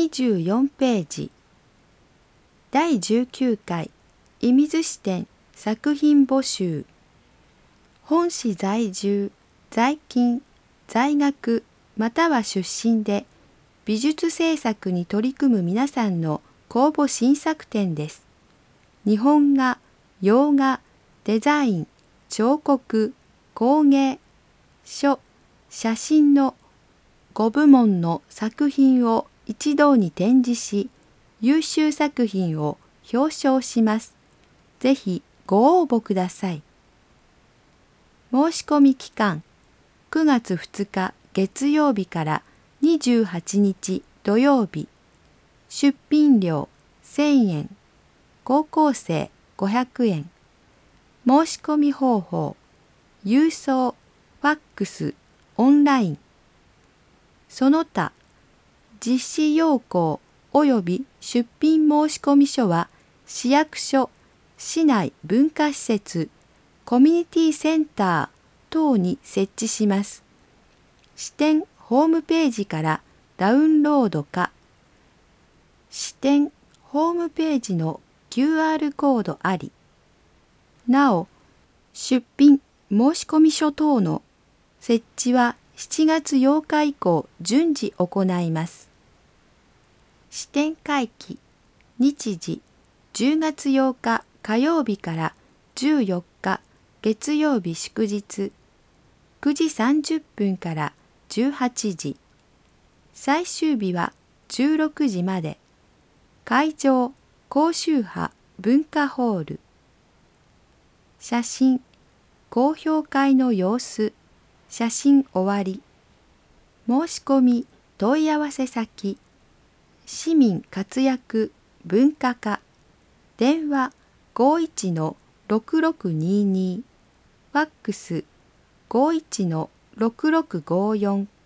24ページ。第19回射水市展作品募集。本市在住、在勤、在学または出身で美術制作に取り組む皆さんの公募新作展です。日本画、洋画、デザイン、彫刻、工芸、書、写真の5部門の作品を一堂に展示し、優秀作品を表彰します。ぜひご応募ください。申し込み期間、9月2日月曜日から28日土曜日。出品料1000円。高校生500円。申し込み方法、郵送、ファックス、オンライン。その他、実施要項及び出品申込書は市役所、市内文化施設、コミュニティセンター等に設置します。支店ホームページからダウンロードか、支店ホームページの QR コードあり。なお、出品申込書等の設置は7月8日以降順次行います。支店会期、日時、10月8日火曜日から14日月曜日祝日、9時30分から18時。最終日は16時まで。会場、高周波文化ホール。写真、公表会の様子、写真終わり。申し込み、問い合わせ先、市民活躍文化課、電話51-6622、ファックス51-6654